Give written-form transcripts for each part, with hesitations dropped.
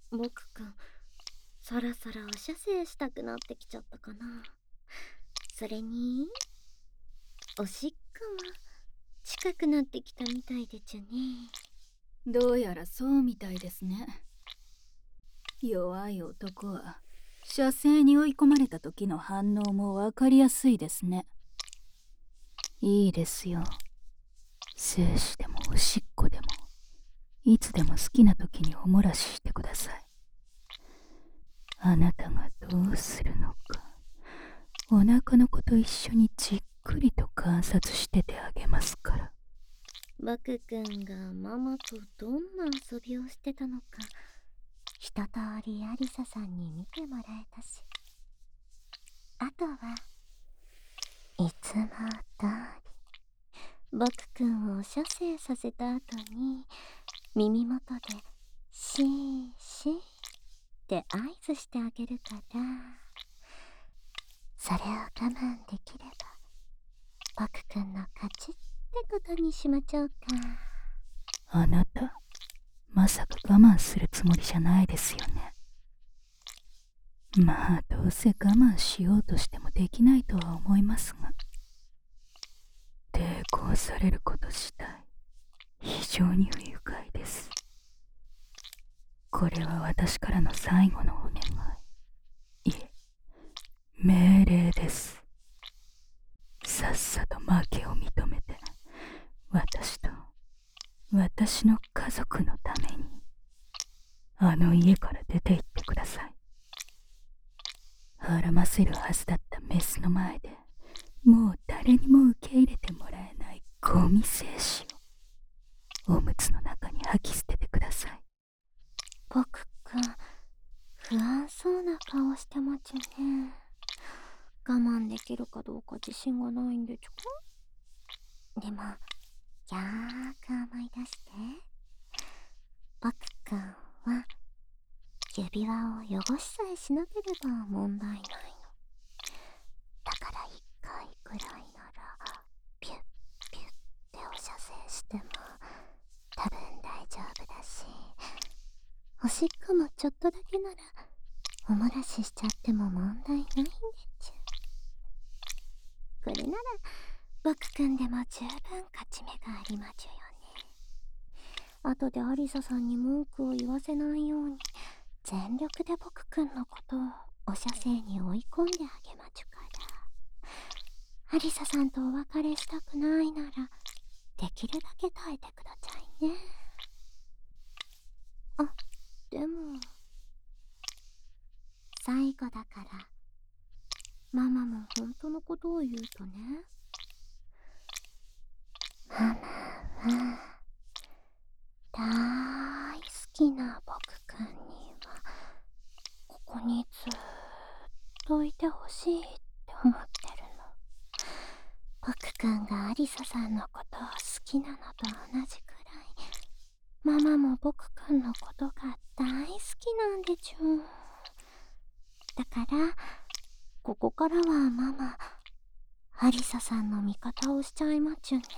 僕くん、そろそろお射精したくなってきちゃったかな。それに、おしっこも近くなってきたみたいでちゅね。 どうやらそうみたいですね。弱い男は射精に追い込まれた時の反応も分かりやすいですね。いいですよ。精子でもおしっこでもいつでも好きな時にお漏らししてください。あなたがどうするのか、お腹の子と一緒にじっくりと観察しててあげますから。 僕くんがママとどんな遊びをしてたのか、一通りアリサさんに見てもらえたし、あとはいつも通り僕くんを射精させた後に耳元でシーシーって合図してあげるから、それを我慢できれば僕くんの勝ちってことにしまちょうか。 あなた、まさか我慢するつもりじゃないですよね。まあどうせ我慢しようとしてもできないとは思いますが、抵抗されること自体非常に不愉快です。これは私からの最後のお願い、いえ、命令です。さっさと負けを認めて、私と私の家族のためにあの家から出て行ってください。孕ませるはずだったメスの前でもう誰にも受け入れてもらえないゴミ精子をおむつの中に吐き捨ててください。 僕くん、不安そうな顔してまちゅね。我慢できるかどうか自信がないんでちゅか。でも、よーく思い出して。僕くんは指輪を汚しさえしなければ問題ないの。だから一回くらいならピュッピュッってお射精しても多分大丈夫だし、おしっこもちょっとだけならお漏らししちゃっても問題ないんでちゅ。これなら僕くんでも十分勝ち目がありまちゅよね。後でアリサさんに文句を言わせないように全力で僕くんのことをお射精に追い込んであげまちゅから。アリサさんとお別れしたくないならできるだけ耐えてくださいね。あ、でも最後だからママも本当のことを言うとね、ママは大好きな僕くんにはここにずーっといてほしいって思ってるの。僕くんがアリサさんのことを好きなのと同じくらいママも僕くんのことが大好きなんでちゅ。だからここからはママアリサさんの味方をしちゃいまちゅね。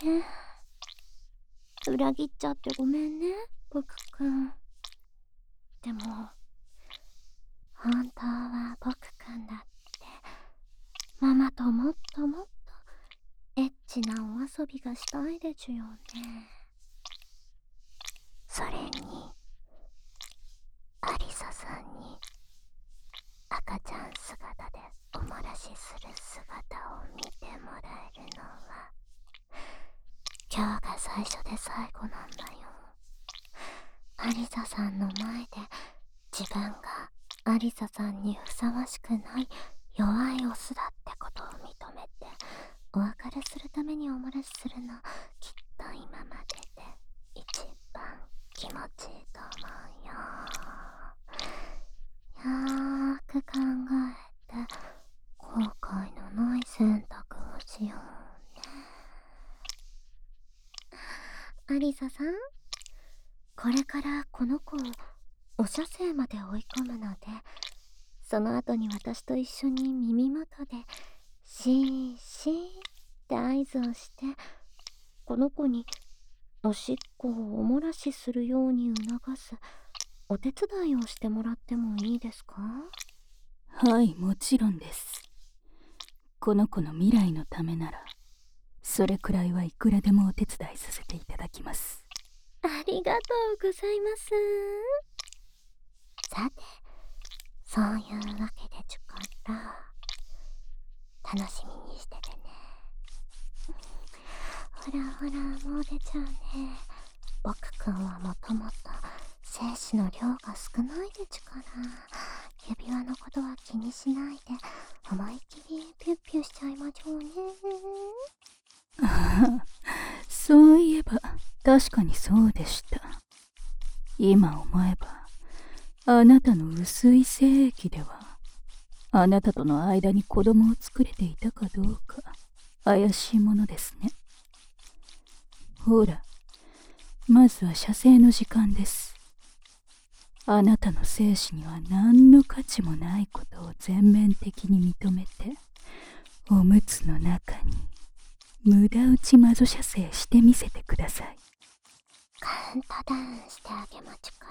裏切っちゃってごめんね僕くん。でも本当は僕くんだってママともっともっとエッチなお遊びがしたいでちゅよね。それにアリサさんに赤ちゃん姿でお漏らしする姿を見てもらえるのは今日が最初で最後なんだよ。アリサさんの前で自分がアリサさんにふさわしくない弱いオスだってことを認めてお別れするためにお漏らしするのきっと今までで一番気持ちいいと思うよ。よーく考えて後悔のない選択をしようね。アリサさん、これからこの子をお射精まで追い込むので、その後に私と一緒に耳元でシーシーって合図をしてこの子におしっこをお漏らしするように促すお手伝いをしてもらってもいいですか？ はい、もちろんです。この子の未来のためなら、それくらいはいくらでもお手伝いさせていただきます。 ありがとうございます。さて、そういうわけでちゅから楽しみにしててね。ほらほら、もう出ちゃうね。僕くんはもともと精子の量が少ないでちゅから、指輪のことは気にしないで思いっきりピュッピュしちゃいましょうね。 そういえば確かにそうでした。今思えばあなたの薄い精液ではあなたとの間に子供を作れていたかどうか怪しいものですね。ほら、まずは射精の時間です。あなたの精子には何の価値もないことを全面的に認めて、おむつの中に無駄打ち魔女射精してみせてください。 カウントダウンしてあげまちゅから、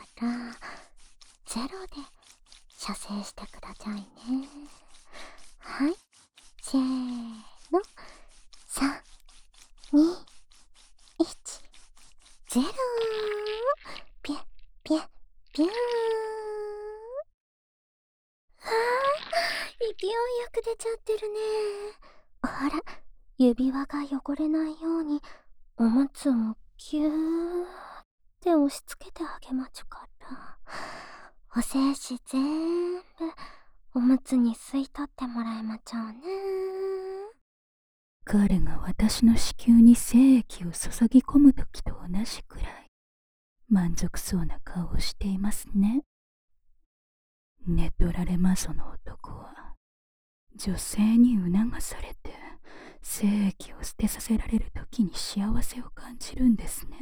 ゼロで射精してくださいね。はい、せーの、3、2、1、ゼロー。ピュッピュッピューン。勢いよく出ちゃってるね。ほら、指輪が汚れないようにおむつをギューって押し付けてあげまちゅから、お精子全部おむつに吸い取ってもらいまちょうね。 彼が私の子宮に精液を注ぎ込む時と同じくらい満足そうな顔をしていますね。寝取られ魔女の男は女性に促されて精液を捨てさせられる時に幸せを感じるんですね。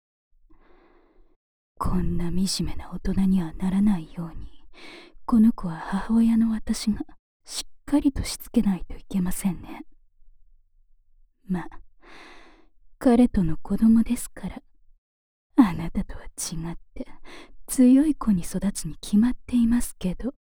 こんな惨めな大人にはならないように、この子は母親の私がしっかりとしつけないといけませんね。まあ、彼との子供ですから、あなたとは違って強い子に育つに決まっていますけど。